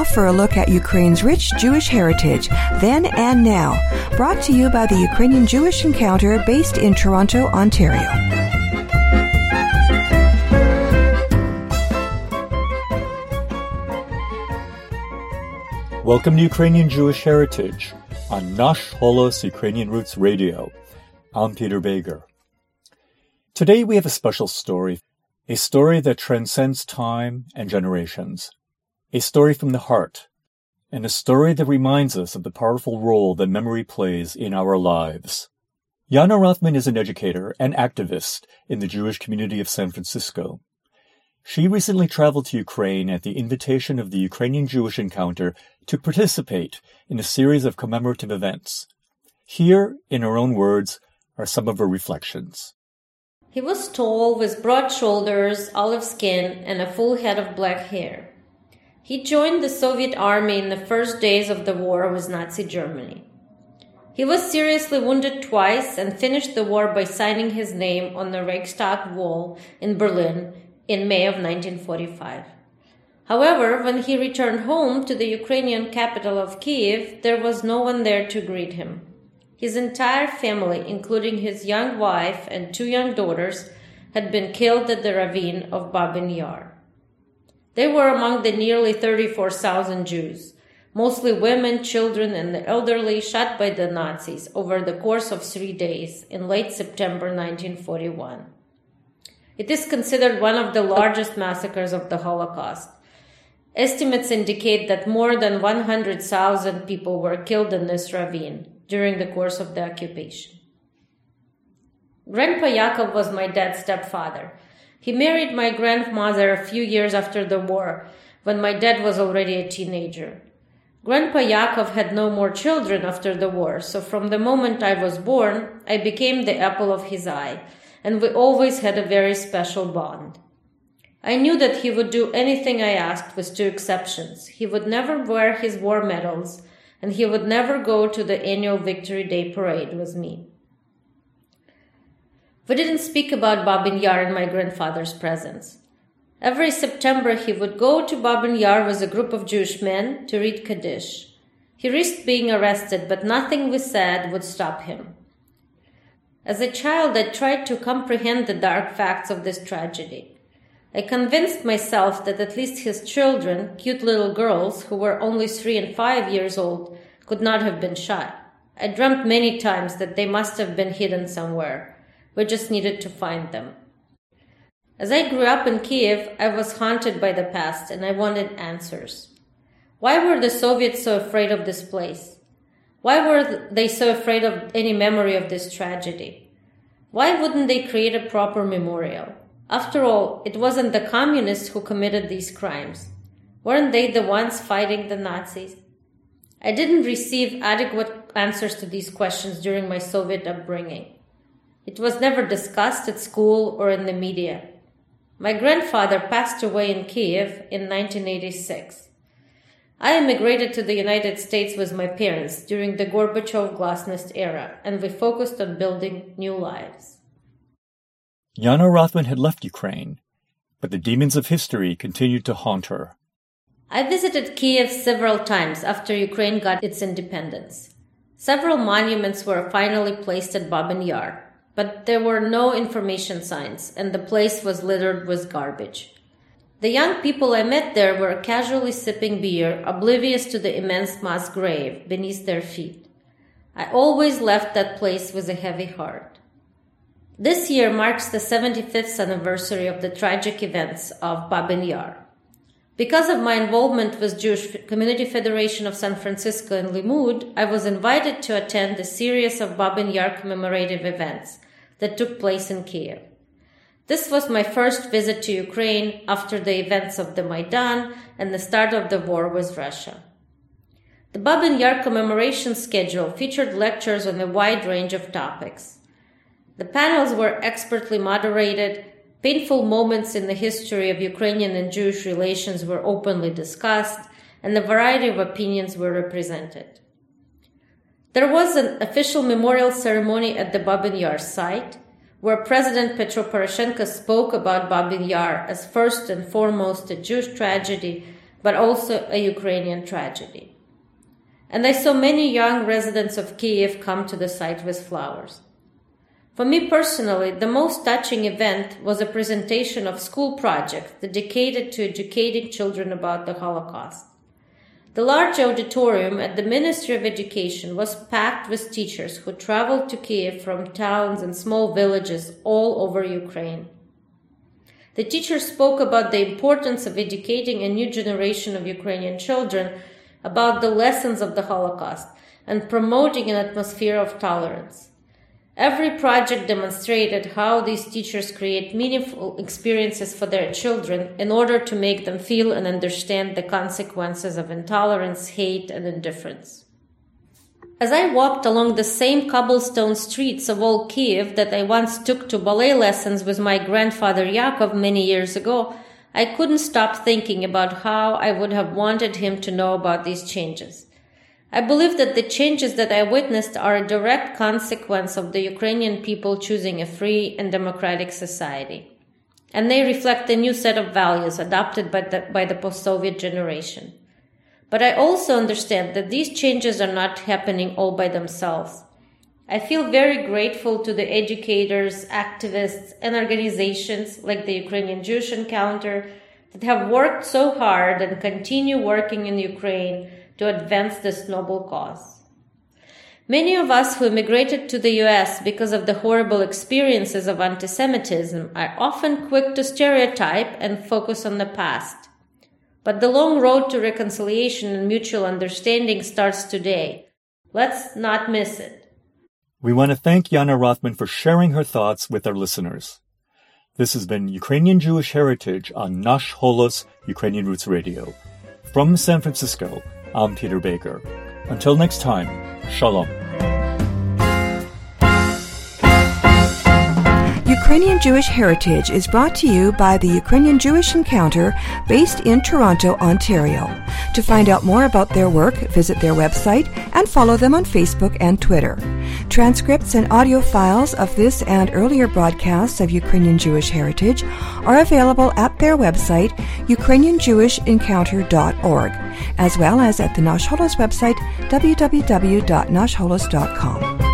for a look at Ukraine's rich Jewish heritage, then and now. Brought to you by the Ukrainian Jewish Encounter based in Toronto, Ontario. Welcome to Ukrainian Jewish Heritage on Nash Holos Ukrainian Roots Radio. I'm Peter Bager. Today we have a special story, a story that transcends time and generations, a story from the heart, and a story that reminds us of the powerful role that memory plays in our lives. Yana Rothman is an educator and activist in the Jewish community of San Francisco. She recently traveled to Ukraine at the invitation of the Ukrainian Jewish Encounter to participate in a series of commemorative events. Here, in her own words, are some of her reflections. He was tall, with broad shoulders, olive skin, and a full head of black hair. He joined the Soviet army in the first days of the war with Nazi Germany. He was seriously wounded twice and finished the war by signing his name on the Reichstag wall in Berlin in May of 1945. However, when he returned home to the Ukrainian capital of Kyiv, there was no one there to greet him. His entire family, including his young wife and 2 young daughters, had been killed at the ravine of Babin Yar. They were among the nearly 34,000 Jews, mostly women, children, and the elderly, shot by the Nazis over the course of 3 days in late September 1941. It is considered one of the largest massacres of the Holocaust. Estimates indicate that more than 100,000 people were killed in this ravine during the course of the occupation. Grandpa Yaakov was my dad's stepfather. He married my grandmother a few years after the war, when my dad was already a teenager. Grandpa Yaakov had no more children after the war, so from the moment I was born, I became the apple of his eye, and we always had a very special bond. I knew that he would do anything I asked with 2 exceptions. He would never wear his war medals, and he would never go to the annual Victory Day parade with me. We didn't speak about Babin Yar in my grandfather's presence. Every September he would go to Babin Yar with a group of Jewish men to read Kaddish. He risked being arrested, but nothing we said would stop him. As a child, I tried to comprehend the dark facts of this tragedy. I convinced myself that at least his children, cute little girls who were only 3 and 5 years old, could not have been shot. I dreamt many times that they must have been hidden somewhere. We just needed to find them. As I grew up in Kyiv, I was haunted by the past and I wanted answers. Why were the Soviets so afraid of this place? Why were they so afraid of any memory of this tragedy? Why wouldn't they create a proper memorial? After all, it wasn't the communists who committed these crimes. Weren't they the ones fighting the Nazis? I didn't receive adequate answers to these questions during my Soviet upbringing. It was never discussed at school or in the media. My grandfather passed away in Kyiv in 1986. I immigrated to the United States with my parents during the Gorbachev-Glasnost era, and we focused on building new lives. Yana Rothman had left Ukraine, but the demons of history continued to haunt her. I visited Kyiv several times after Ukraine got its independence. Several monuments were finally placed at Babin Yar, but there were no information signs, and the place was littered with garbage. The young people I met there were casually sipping beer, oblivious to the immense mass grave beneath their feet. I always left that place with a heavy heart. This year marks the 75th anniversary of the tragic events of Babin Yar. Because of my involvement with Jewish Community Federation of San Francisco and Limmud, I was invited to attend a series of Babin Yar commemorative events that took place in Kyiv. This was my first visit to Ukraine after the events of the Maidan and the start of the war with Russia. The Babin Yar commemoration schedule featured lectures on a wide range of topics. The panels were expertly moderated, painful moments in the history of Ukrainian and Jewish relations were openly discussed, and a variety of opinions were represented. There was an official memorial ceremony at the Babin Yar site, where President Petro Poroshenko spoke about Babin Yar as first and foremost a Jewish tragedy but also a Ukrainian tragedy. And I saw many young residents of Kyiv come to the site with flowers. For me personally, the most touching event was a presentation of school projects dedicated to educating children about the Holocaust. The large auditorium at the Ministry of Education was packed with teachers who traveled to Kyiv from towns and small villages all over Ukraine. The teachers spoke about the importance of educating a new generation of Ukrainian children about the lessons of the Holocaust and promoting an atmosphere of tolerance. Every project demonstrated how these teachers create meaningful experiences for their children in order to make them feel and understand the consequences of intolerance, hate, and indifference. As I walked along the same cobblestone streets of old Kyiv that I once took to ballet lessons with my grandfather Yakov many years ago, I couldn't stop thinking about how I would have wanted him to know about these changes. I believe that the changes that I witnessed are a direct consequence of the Ukrainian people choosing a free and democratic society. And they reflect a new set of values adopted by the post-Soviet generation. But I also understand that these changes are not happening all by themselves. I feel very grateful to the educators, activists, and organizations like the Ukrainian Jewish Encounter that have worked so hard and continue working in Ukraine to advance this noble cause. Many of us who immigrated to the US because of the horrible experiences of anti-Semitism are often quick to stereotype and focus on the past. But the long road to reconciliation and mutual understanding starts today. Let's not miss it. We want to thank Yana Rothman for sharing her thoughts with our listeners. This has been Ukrainian Jewish Heritage on Nash Holos Ukrainian Roots Radio. From San Francisco, I'm Peter Baker. Until next time, Shalom. Ukrainian Jewish Heritage is brought to you by the Ukrainian Jewish Encounter based in Toronto, Ontario. To find out more about their work, visit their website and follow them on Facebook and Twitter. Transcripts and audio files of this and earlier broadcasts of Ukrainian Jewish Heritage are available at their website, ukrainianjewishencounter.org, as well as at the Nash Holos website, www.nashholos.com.